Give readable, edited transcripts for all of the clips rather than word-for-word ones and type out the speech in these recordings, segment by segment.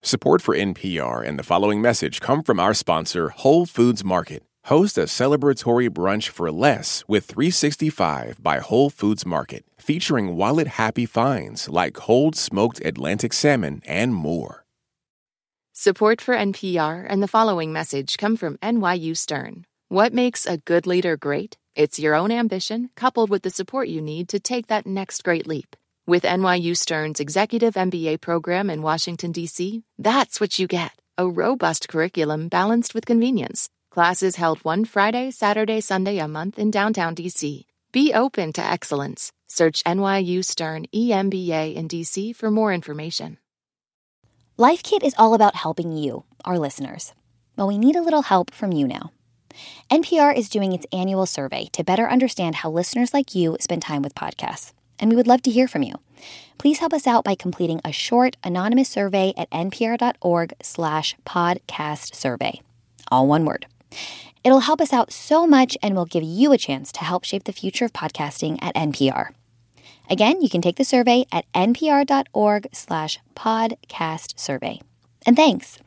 Support for NPR and the following message come from our sponsor, Whole Foods Market. Host a celebratory brunch for less with 365 by Whole Foods Market, featuring wallet-happy finds like cold smoked Atlantic salmon and more. Support for NPR and the following message come from NYU Stern. What makes a good leader great? It's your own ambition coupled with the support you need to take that next great leap. With NYU Stern's Executive MBA program in Washington, D.C., that's what you get. A robust curriculum balanced with convenience. Classes held one Friday, Saturday, Sunday a month in downtown D.C. Be open to excellence. Search NYU Stern EMBA in D.C. for more information. Life Kit is all about helping you, our listeners. Well, we need a little help from you now. NPR is doing its annual survey to better understand how listeners like you spend time with podcasts. And we would love to hear from you. Please help us out by completing a short, anonymous survey at npr.org/podcast survey. All one word. It'll help us out so much and will give you a chance to help shape the future of podcasting at NPR. Again, you can take the survey at npr.org/podcast survey. And thanks.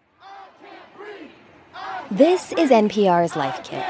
This is NPR's Life Kit.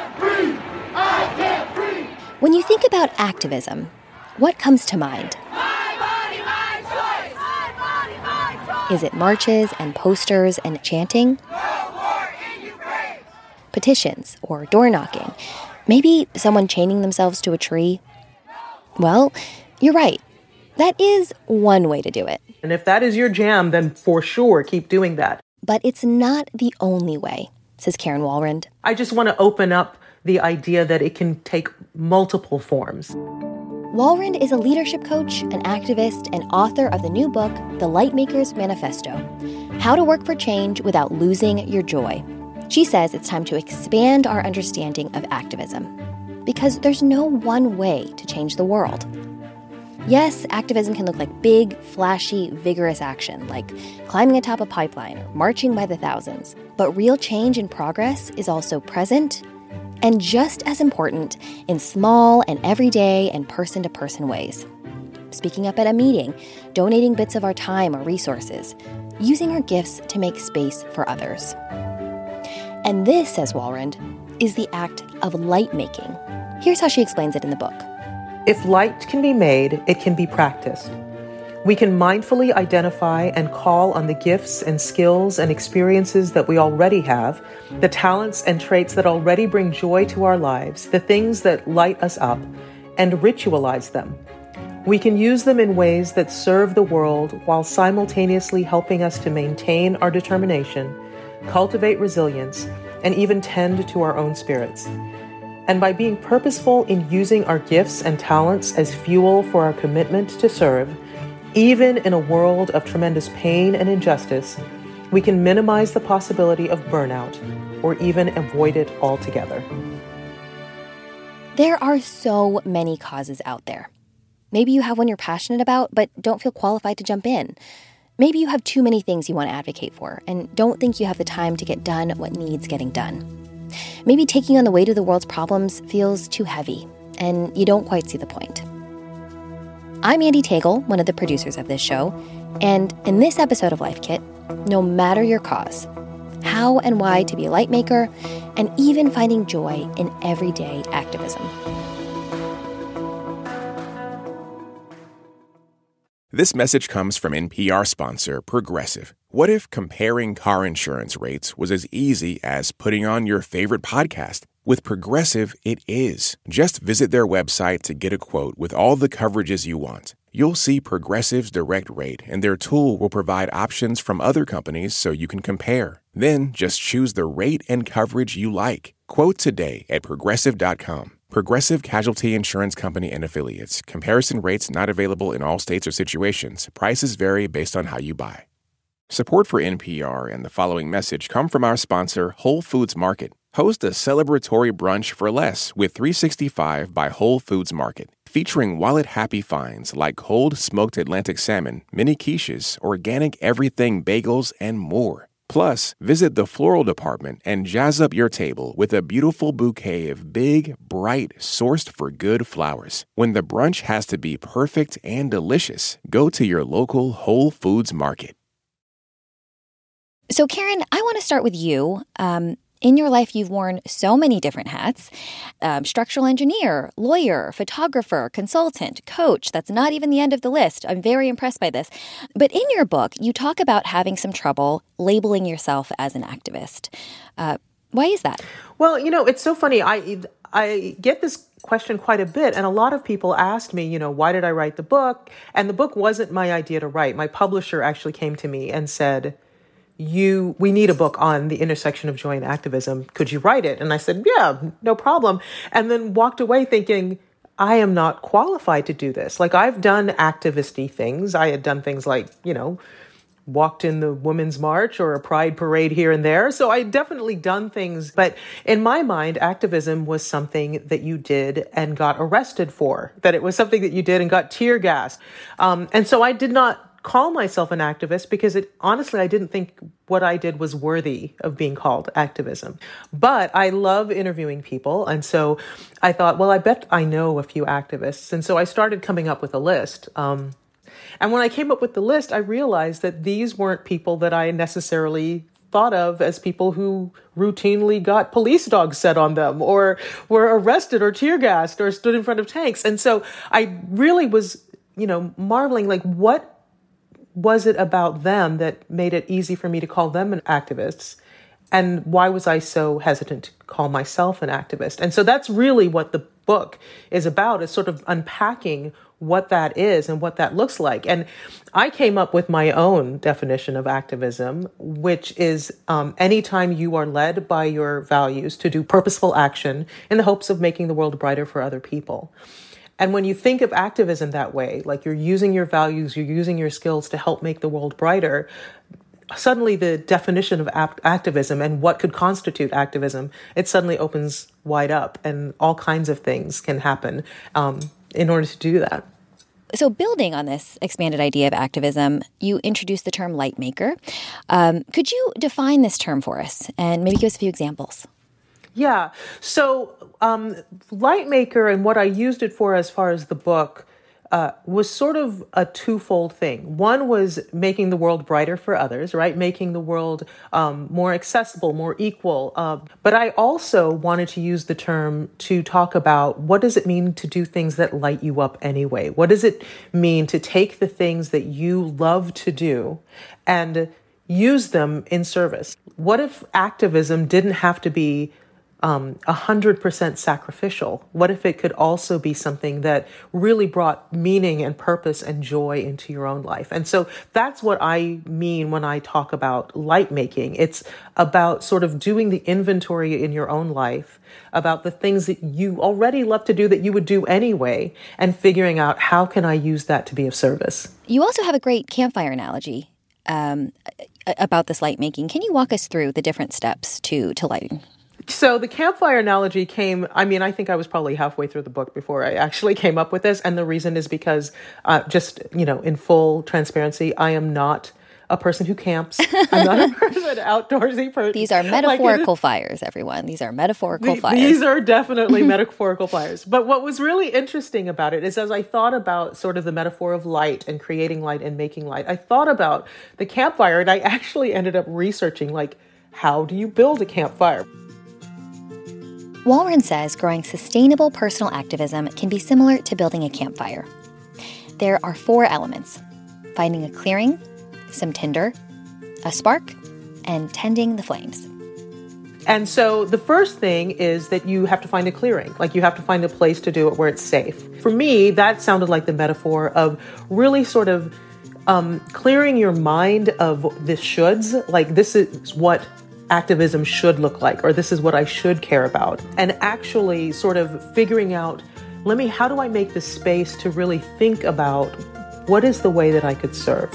When you think about activism, what comes to mind? My body, my choice. My body, my choice. Is it marches and posters and chanting? No war in Ukraine. Petitions or door knocking? Maybe someone chaining themselves to a tree? Well, you're right. That is one way to do it. And if that is your jam, then for sure keep doing that. But it's not the only way, says Karen Walrond. I just want to open up the idea that it can take multiple forms. Walrond is a leadership coach, an activist, and author of the new book, The Lightmaker's Manifesto, How to Work for Change Without Losing Your Joy. She says it's time to expand our understanding of activism, because there's no one way to change the world. Yes, activism can look like big, flashy, vigorous action, like climbing atop a pipeline or marching by the thousands. But real change and progress is also present and just as important in small and everyday and person-to-person ways. Speaking up at a meeting, donating bits of our time or resources, using our gifts to make space for others. And this, says Walrond, is the act of light making. Here's how she explains it in the book. If light can be made, it can be practiced. We can mindfully identify and call on the gifts and skills and experiences that we already have, the talents and traits that already bring joy to our lives, the things that light us up, and ritualize them. We can use them in ways that serve the world while simultaneously helping us to maintain our determination, cultivate resilience, and even tend to our own spirits. And by being purposeful in using our gifts and talents as fuel for our commitment to serve, even in a world of tremendous pain and injustice, we can minimize the possibility of burnout or even avoid it altogether. There are so many causes out there. Maybe you have one you're passionate about, but don't feel qualified to jump in. Maybe you have too many things you want to advocate for and don't think you have the time to get done what needs getting done. Maybe taking on the weight of the world's problems feels too heavy, and you don't quite see the point. I'm Andy Tagle, one of the producers of this show, and in this episode of Life Kit, no matter your cause, how and why to be a light maker, and even finding joy in everyday activism. This message comes from NPR sponsor Progressive. What if comparing car insurance rates was as easy as putting on your favorite podcast? With Progressive, it is. Just visit their website to get a quote with all the coverages you want. You'll see Progressive's direct rate, and their tool will provide options from other companies so you can compare. Then just choose the rate and coverage you like. Quote today at Progressive.com. Progressive Casualty Insurance Company and Affiliates. Comparison rates not available in all states or situations. Prices vary based on how you buy. Support for NPR and the following message come from our sponsor, Whole Foods Market. Host a celebratory brunch for less with 365 by Whole Foods Market, featuring wallet-happy finds like cold smoked Atlantic salmon, mini quiches, organic everything bagels, and more. Plus, visit the floral department and jazz up your table with a beautiful bouquet of big, bright, sourced-for-good flowers. When the brunch has to be perfect and delicious, go to your local Whole Foods Market. So, Karen, I want to start with you. In your life, you've worn so many different hats: structural engineer, lawyer, photographer, consultant, coach. That's not even the end of the list. I'm very impressed by this. But in your book, you talk about having some trouble labeling yourself as an activist. Why is that? Well, it's so funny. I get this question quite a bit, and a lot of people ask me, why did I write the book? And the book wasn't my idea to write. My publisher actually came to me and said, we need a book on the intersection of joy and activism. Could you write it? And I said, yeah, no problem. And then walked away thinking, I am not qualified to do this. Like, I've done activist-y things. I had done things like, walked in the Women's March or a Pride parade here and there. So I definitely done things. But in my mind, activism was something that you did and got arrested for, that it was something that you did and got tear gassed. And so I did not call myself an activist because honestly, I didn't think what I did was worthy of being called activism. But I love interviewing people. And so I thought, well, I bet I know a few activists. And so I started coming up with a list. And when I came up with the list, I realized that these weren't people that I necessarily thought of as people who routinely got police dogs set on them or were arrested or tear gassed or stood in front of tanks. And so I really was, marveling, like, what was it about them that made it easy for me to call them an activist? And why was I so hesitant to call myself an activist? And so that's really what the book is about, is sort of unpacking what that is and what that looks like. And I came up with my own definition of activism, which is anytime you are led by your values to do purposeful action in the hopes of making the world brighter for other people. And when you think of activism that way, like you're using your values, you're using your skills to help make the world brighter, suddenly the definition of activism and what could constitute activism, it suddenly opens wide up, and all kinds of things can happen in order to do that. So building on this expanded idea of activism, you introduced the term light maker. Could you define this term for us and maybe give us a few examples? Yeah. So light maker, and what I used it for as far as the book, was sort of a twofold thing. One was making the world brighter for others, right? Making the world more accessible, more equal. But I also wanted to use the term to talk about, what does it mean to do things that light you up anyway? What does it mean to take the things that you love to do and use them in service? What if activism didn't have to be 100% sacrificial? What if it could also be something that really brought meaning and purpose and joy into your own life? And so that's what I mean when I talk about light making. It's about sort of doing the inventory in your own life about the things that you already love to do that you would do anyway, and figuring out, how can I use that to be of service? You also have a great campfire analogy about this light making. Can you walk us through the different steps to lighting? So the campfire analogy came, I think I was probably halfway through the book before I actually came up with this. And the reason is because in full transparency, I am not a person who camps. I'm not a person, outdoorsy person. These are metaphorical fires, everyone. These are metaphorical fires. These are definitely metaphorical fires. But what was really interesting about it is, as I thought about sort of the metaphor of light and creating light and making light, I thought about the campfire, and I actually ended up researching, like, how do you build a campfire? Walren says growing sustainable personal activism can be similar to building a campfire. There are 4 elements: finding a clearing, some tinder, a spark, and tending the flames. And so the first thing is that you have to find a clearing. Like, you have to find a place to do it where it's safe. For me, that sounded like the metaphor of really sort of clearing your mind of the shoulds. Like, this is what activism should look like, or this is what I should care about, and actually sort of figuring out, how do I make the space to really think about what is the way that I could serve?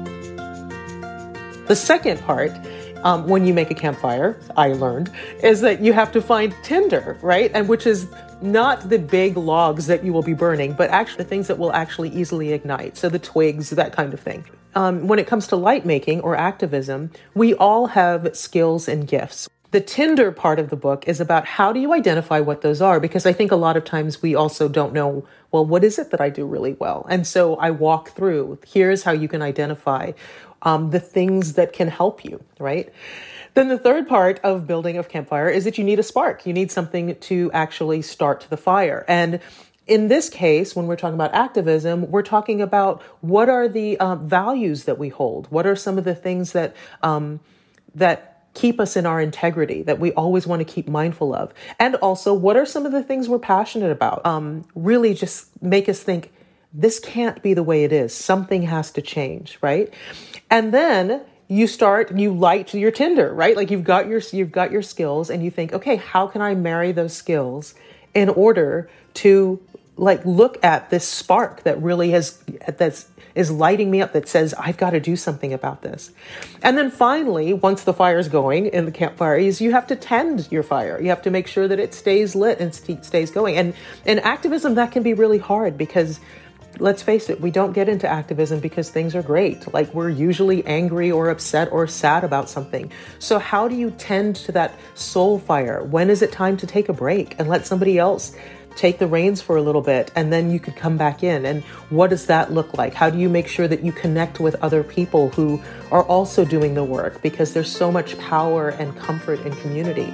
The second part, when you make a campfire, I learned, is that you have to find tinder, right? And which is not the big logs that you will be burning, but actually the things that will actually easily ignite. So the twigs, that kind of thing. When it comes to light making or activism, we all have skills and gifts. The tinder part of the book is about, how do you identify what those are? Because I think a lot of times we also don't know, well, what is it that I do really well? And so I walk through, here's how you can identify the things that can help you, right? Then the third part of building a campfire is that you need a spark. You need something to actually start the fire. And in this case, when we're talking about activism, we're talking about what are the values that we hold? What are some of the things that keep us in our integrity, that we always want to keep mindful of? And also, what are some of the things we're passionate about? Really just make us think, this can't be the way it is. Something has to change, right? And then you light your tinder, right? Like you've got your skills and you think, okay, how can I marry those skills in order to look at this spark that really is lighting me up, that says, I've got to do something about this. And then finally, once the fire's going in the campfire, you have to tend your fire. You have to make sure that it stays lit and stays going. And in activism, that can be really hard because, let's face it, we don't get into activism because things are great. Like, we're usually angry or upset or sad about something. So how do you tend to that soul fire? When is it time to take a break and let somebody else take the reins for a little bit, and then you could come back in? And what does that look like? How do you make sure that you connect with other people who are also doing the work? Because there's so much power and comfort in community.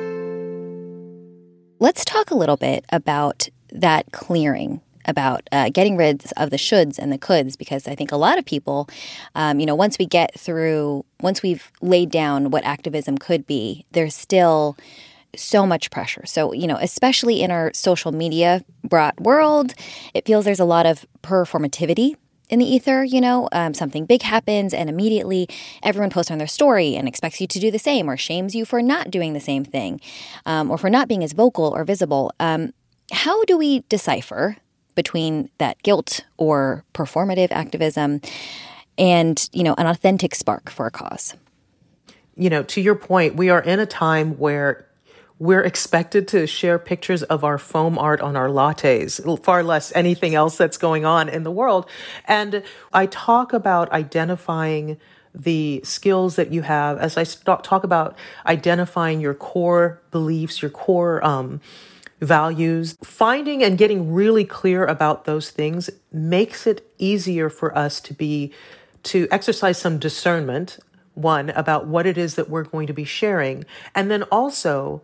Let's talk a little bit about that clearing, about getting rid of the shoulds and the coulds, because I think a lot of people, once we've laid down what activism could be, there's still so much pressure. So, especially in our social media brought world, it feels there's a lot of performativity in the ether. Something big happens and immediately everyone posts on their story and expects you to do the same, or shames you for not doing the same thing, or for not being as vocal or visible. How do we decipher between that guilt or performative activism and, an authentic spark for a cause? To your point, we are in a time where we're expected to share pictures of our foam art on our lattes, far less anything else that's going on in the world. And I talk about identifying the skills that you have, as I talk about identifying your core beliefs, your core values. Finding and getting really clear about those things makes it easier for us to exercise some discernment, one, about what it is that we're going to be sharing, and then also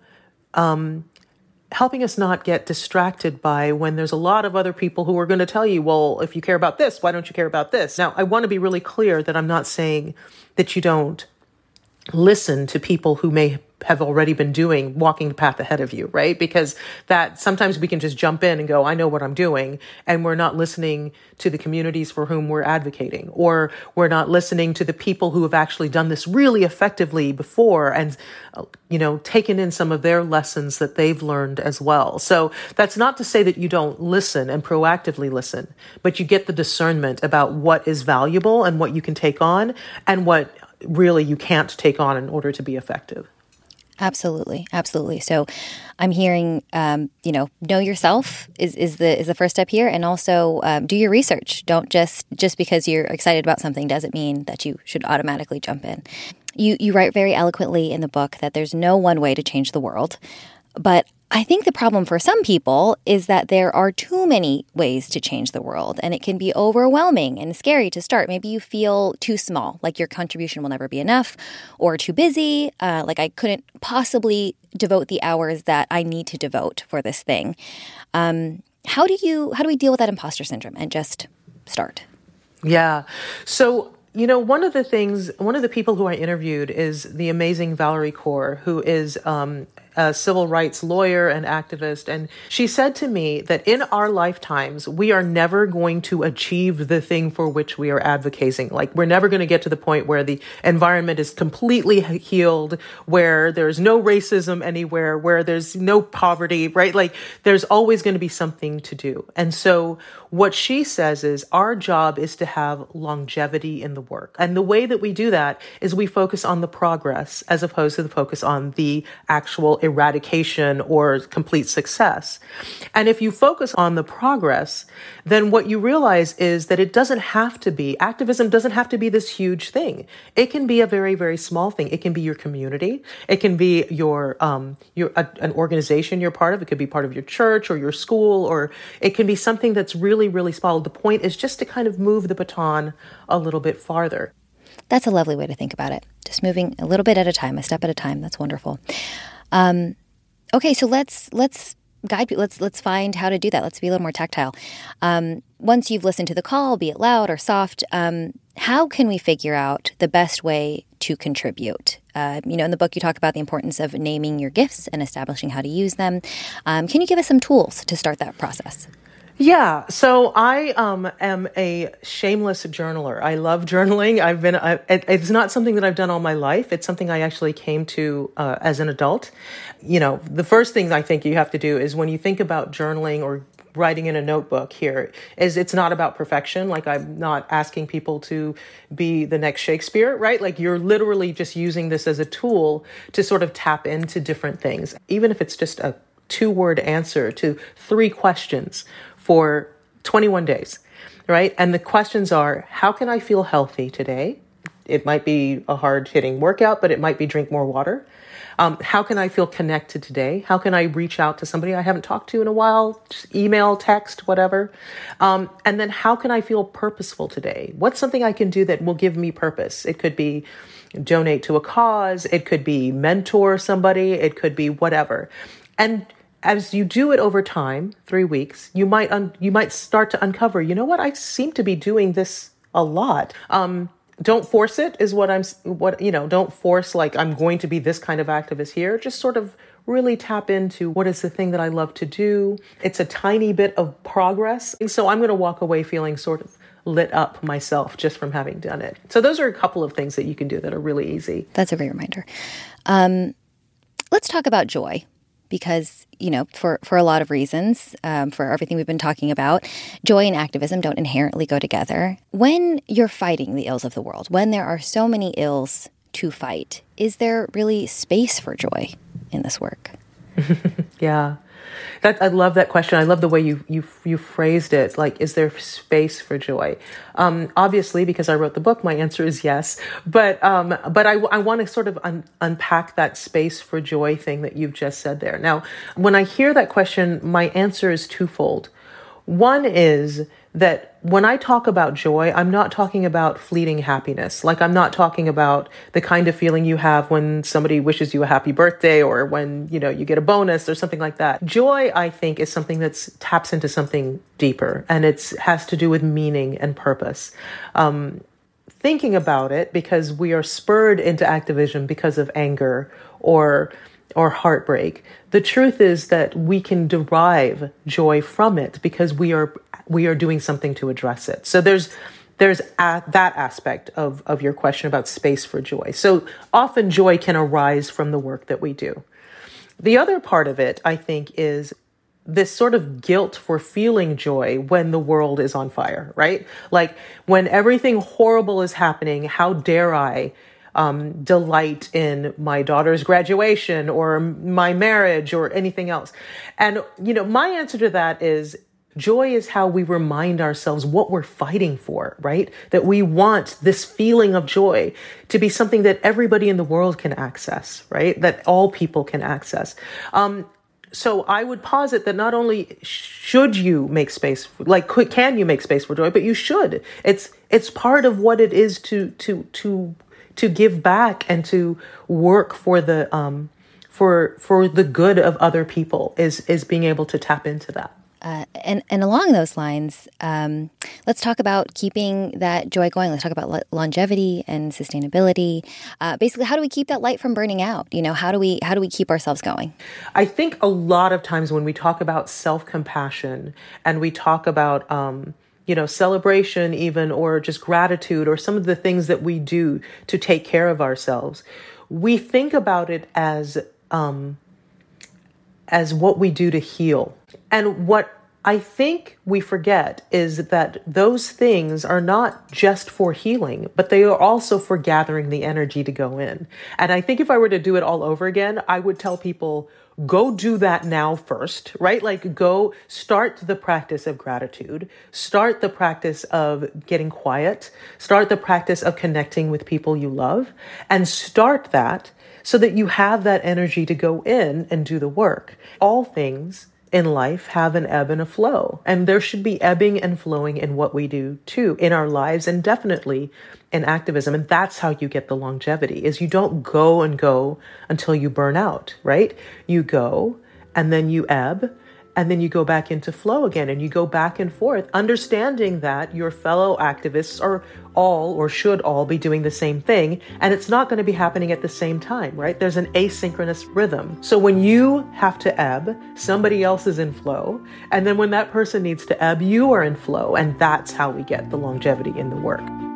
helping us not get distracted by when there's a lot of other people who are going to tell you, well, if you care about this, why don't you care about this? Now, I want to be really clear that I'm not saying that you don't listen to people who may have already been walking the path ahead of you, right? Because that sometimes we can just jump in and go, I know what I'm doing. And we're not listening to the communities for whom we're advocating, or we're not listening to the people who have actually done this really effectively before and, taken in some of their lessons that they've learned as well. So that's not to say that you don't listen and proactively listen, but you get the discernment about what is valuable and what you can take on and what really you can't take on in order to be effective. Absolutely. Absolutely. So I'm hearing, know yourself is the first step here. And also do your research. Don't just because you're excited about something doesn't mean that you should automatically jump in. You write very eloquently in the book that there's no one way to change the world. But I think the problem for some people is that there are too many ways to change the world, and it can be overwhelming and scary to start. Maybe you feel too small, like your contribution will never be enough, or too busy, like I couldn't possibly devote the hours that I need to devote for this thing. How do we deal with that imposter syndrome and just start? Yeah. So, one of the people who I interviewed is the amazing Valerie Kaur, who is a civil rights lawyer and activist. And she said to me that in our lifetimes, we are never going to achieve the thing for which we are advocating. Like, we're never going to get to the point where the environment is completely healed, where there's no racism anywhere, where there's no poverty, right? Like, there's always going to be something to do. And so what she says is our job is to have longevity in the work. And the way that we do that is we focus on the progress as opposed to the focus on the actual eradication or complete success. And if you focus on the progress, then what you realize is that activism doesn't have to be this huge thing. It can be a very, very small thing. It can be your community. It can be an organization you're part of. It could be part of your church or your school, or it can be something that's really, really small. The point is just to kind of move the baton a little bit farther. That's a lovely way to think about it. Just moving a little bit at a time, a step at a time. That's wonderful. Okay, so let's guide people. Let's find how to do that. Let's be a little more tactile. Once you've listened to the call, be it loud or soft, how can we figure out the best way to contribute? In the book, you talk about the importance of naming your gifts and establishing how to use them. Can you give us some tools to start that process? Yeah. So I am a shameless journaler. I love journaling. It's not something that I've done all my life. It's something I actually came to as an adult. The first thing I think you have to do is when you think about journaling or writing in a notebook here is it's not about perfection. Like I'm not asking people to be the next Shakespeare, right? Like you're literally just using this as a tool to sort of tap into different things. Even if it's just a 2-word answer to 3 questions for 21 days, right? And the questions are, how can I feel healthy today? It might be a hard-hitting workout, but it might be drink more water. How can I feel connected today? How can I reach out to somebody I haven't talked to in a while? Just email, text, whatever. And then how can I feel purposeful today? What's something I can do that will give me purpose? It could be donate to a cause. It could be mentor somebody. It could be whatever. And as you do it over time, 3 weeks, you might start to uncover, you know what? I seem to be doing this a lot. Don't force it is don't force like I'm going to be this kind of activist here. Just sort of really tap into what is the thing that I love to do. It's a tiny bit of progress. And so I'm going to walk away feeling sort of lit up myself just from having done it. So those are a couple of things that you can do that are really easy. That's a great reminder. Let's talk about joy. Because, for a lot of reasons, for everything we've been talking about, joy and activism don't inherently go together. When you're fighting the ills of the world, when there are so many ills to fight, is there really space for joy in this work? Yeah. I love that question. I love the way you phrased it. Like, is there space for joy? Obviously, because I wrote the book, my answer is yes. But I want to sort of unpack that space for joy thing that you've just said there. Now, when I hear that question, my answer is twofold. One is that when I talk about joy, I'm not talking about fleeting happiness. Like I'm not talking about the kind of feeling you have when somebody wishes you a happy birthday or when, you get a bonus or something like that. Joy, I think, is something that taps into something deeper, and it has to do with meaning and purpose. Thinking about it, because we are spurred into activism because of anger or heartbreak. The truth is that we can derive joy from it because we are doing something to address it. So there's that aspect of your question about space for joy. So often joy can arise from the work that we do. The other part of it, I think, is this sort of guilt for feeling joy when the world is on fire, right? Like when everything horrible is happening, how dare I delight in my daughter's graduation or my marriage or anything else. And, my answer to that is joy is how we remind ourselves what we're fighting for, right? That we want this feeling of joy to be something that everybody in the world can access, right? That all people can access. So I would posit that not only should you make space, can you make space for joy, but you should. It's part of what it is to give back and to work for the for the good of other people is being able to tap into that. And along those lines, let's talk about keeping that joy going. Let's talk about longevity and sustainability. Basically, how do we keep that light from burning out? How do we keep ourselves going? I think a lot of times when we talk about self-compassion and we talk about celebration even, or just gratitude, or some of the things that we do to take care of ourselves, we think about it as what we do to heal. And what I think we forget is that those things are not just for healing, but they are also for gathering the energy to go in. And I think if I were to do it all over again, I would tell people, go do that now first, right? Like go start the practice of gratitude, start the practice of getting quiet, start the practice of connecting with people you love, and start that so that you have that energy to go in and do the work. All things in life have an ebb and a flow. And there should be ebbing and flowing in what we do too, in our lives, and definitely in activism. And that's how you get the longevity, is you don't go and go until you burn out, right? You go and then you ebb, and then you go back into flow again, and you go back and forth, understanding that your fellow activists are all, or should all, be doing the same thing. And it's not going to be happening at the same time, right? There's an asynchronous rhythm. So when you have to ebb, somebody else is in flow. And then when that person needs to ebb, you are in flow. And that's how we get the longevity in the work.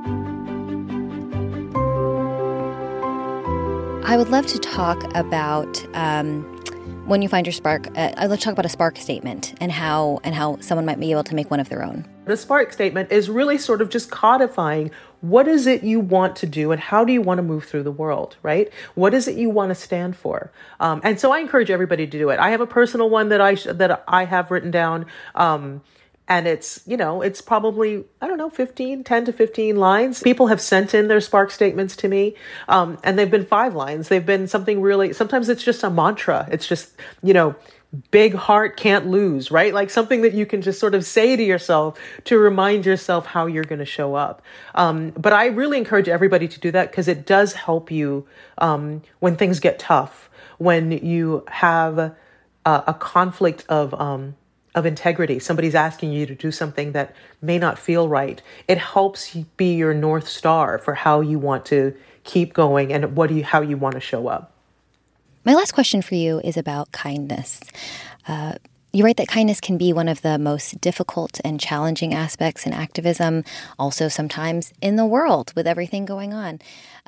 I would love to talk about when you find your spark. I'd love to talk about a spark statement and how someone might be able to make one of their own. The spark statement is really sort of just codifying what is it you want to do and how do you want to move through the world, right? What is it you want to stand for? And so I encourage everybody to do it. I have a personal one that I have written down. And it's, it's probably, 10 to 15 lines. People have sent in their spark statements to me. And they've been 5 lines. They've been something really, sometimes it's just a mantra. It's just, big heart can't lose, right? Like something that you can just sort of say to yourself to remind yourself how you're going to show up. But I really encourage everybody to do that, because it does help you when things get tough, when you have a conflict of integrity. Somebody's asking you to do something that may not feel right. It helps you be your North Star for how you want to keep going and how you want to show up. My last question for you is about kindness. You write that kindness can be one of the most difficult and challenging aspects in activism, also sometimes in the world with everything going on.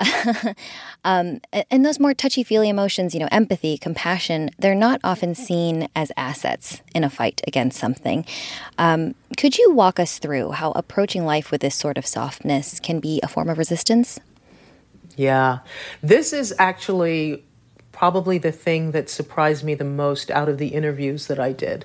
And those more touchy-feely emotions, empathy, compassion, they're not often seen as assets in a fight against something. Could you walk us through how approaching life with this sort of softness can be a form of resistance? Yeah, this is actually probably the thing that surprised me the most out of the interviews that I did.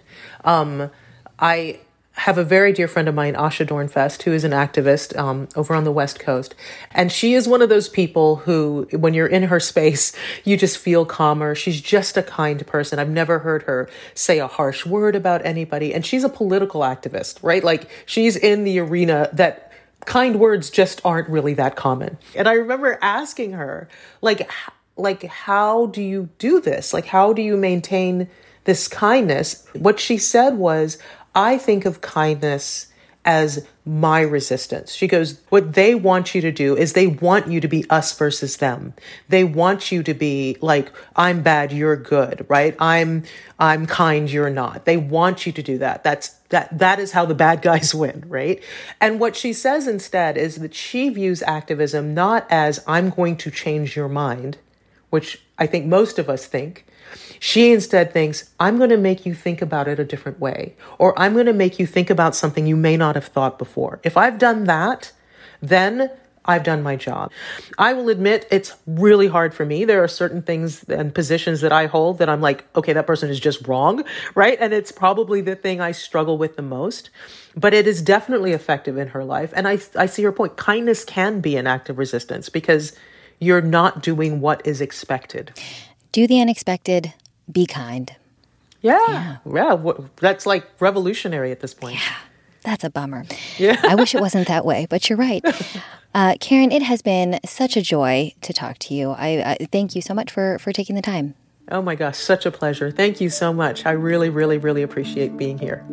I have a very dear friend of mine, Asha Dornfest, who is an activist over on the West Coast. And she is one of those people who, when you're in her space, you just feel calmer. She's just a kind person. I've never heard her say a harsh word about anybody. And she's a political activist, right? Like, she's in the arena that kind words just aren't really that common. And I remember asking her, like, how do you do this? Like, how do you maintain this kindness? What she said was, I think of kindness as my resistance. She goes, what they want you to do is they want you to be us versus them. They want you to be like, I'm bad, you're good, right? I'm kind, you're not. They want you to do that. That is how the bad guys win, right? And what she says instead is that she views activism not as I'm going to change your mind, which I think most of us think. She instead thinks, I'm going to make you think about it a different way, or I'm going to make you think about something you may not have thought before. If I've done that, then I've done my job. I will admit it's really hard for me. There are certain things and positions that I hold that I'm like, okay, that person is just wrong, right? And it's probably the thing I struggle with the most, but it is definitely effective in her life. And I see her point. Kindness can be an act of resistance because you're not doing what is expected. Do the unexpected, be kind. Yeah. That's like revolutionary at this point. Yeah, that's a bummer. Yeah. I wish it wasn't that way, but you're right. Karen, it has been such a joy to talk to you. I thank you so much for taking the time. Oh my gosh, such a pleasure. Thank you so much. I really, really, really appreciate being here.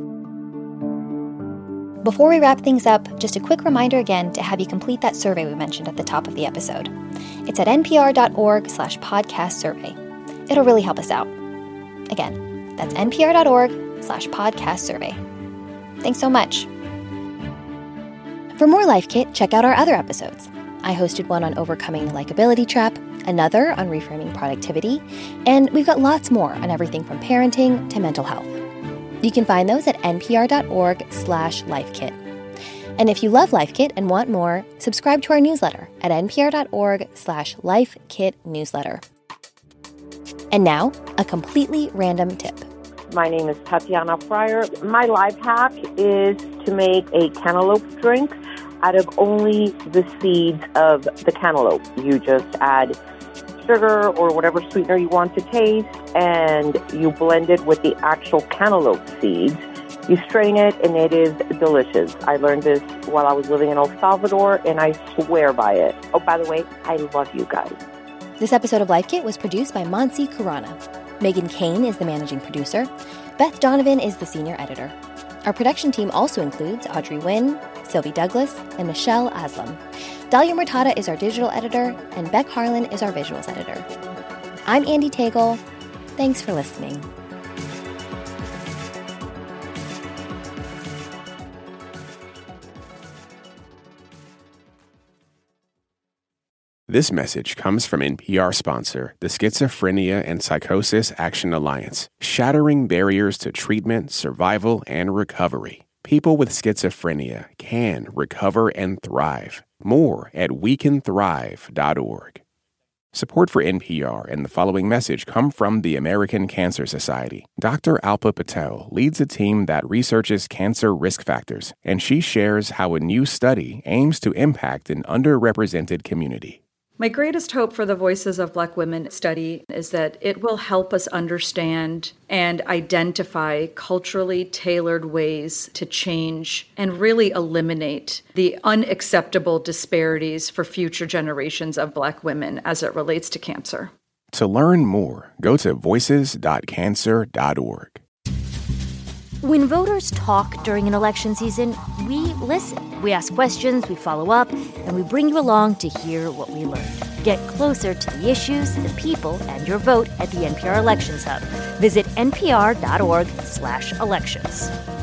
Before we wrap things up, just a quick reminder again to have you complete that survey we mentioned at the top of the episode. It's at npr.org/podcast survey. It'll really help us out. Again, that's npr.org/podcast survey. Thanks so much. For more Life Kit, check out our other episodes. I hosted one on overcoming the likability trap, another on reframing productivity, and we've got lots more on everything from parenting to mental health. You can find those at npr.org/lifekit. And if you love Life Kit and want more, subscribe to our newsletter at npr.org/lifekitnewsletter. And now, a completely random tip. My name is Tatiana Fryer. My life hack is to make a cantaloupe drink out of only the seeds of the cantaloupe. You just add sugar or whatever sweetener you want to taste, and you blend it with the actual cantaloupe seeds. You strain it, and it is delicious. I learned this while I was living in El Salvador, and I swear by it. Oh, by the way, I love you guys. This episode of Life Kit was produced by Mansi Khurana. Megan Kane is the managing producer. Beth Donovan is the senior editor. Our production team also includes Audrey Nguyen, Sylvie Douglas, and Michelle Aslam. Dahlia Murtada is our digital editor, and Beck Harlan is our visuals editor. I'm Andy Tagle. Thanks for listening. This message comes from NPR sponsor, the Schizophrenia and Psychosis Action Alliance, shattering barriers to treatment, survival, and recovery. People with schizophrenia can recover and thrive. More at wecanthrive.org. Support for NPR and the following message come from the American Cancer Society. Dr. Alpa Patel leads a team that researches cancer risk factors, and she shares how a new study aims to impact an underrepresented community. My greatest hope for the Voices of Black Women study is that it will help us understand and identify culturally tailored ways to change and really eliminate the unacceptable disparities for future generations of Black women as it relates to cancer. To learn more, go to voices.cancer.org. When voters talk during an election season, we listen. We ask questions, we follow up, and we bring you along to hear what we learned. Get closer to the issues, the people, and your vote at the NPR Elections Hub. Visit npr.org/elections.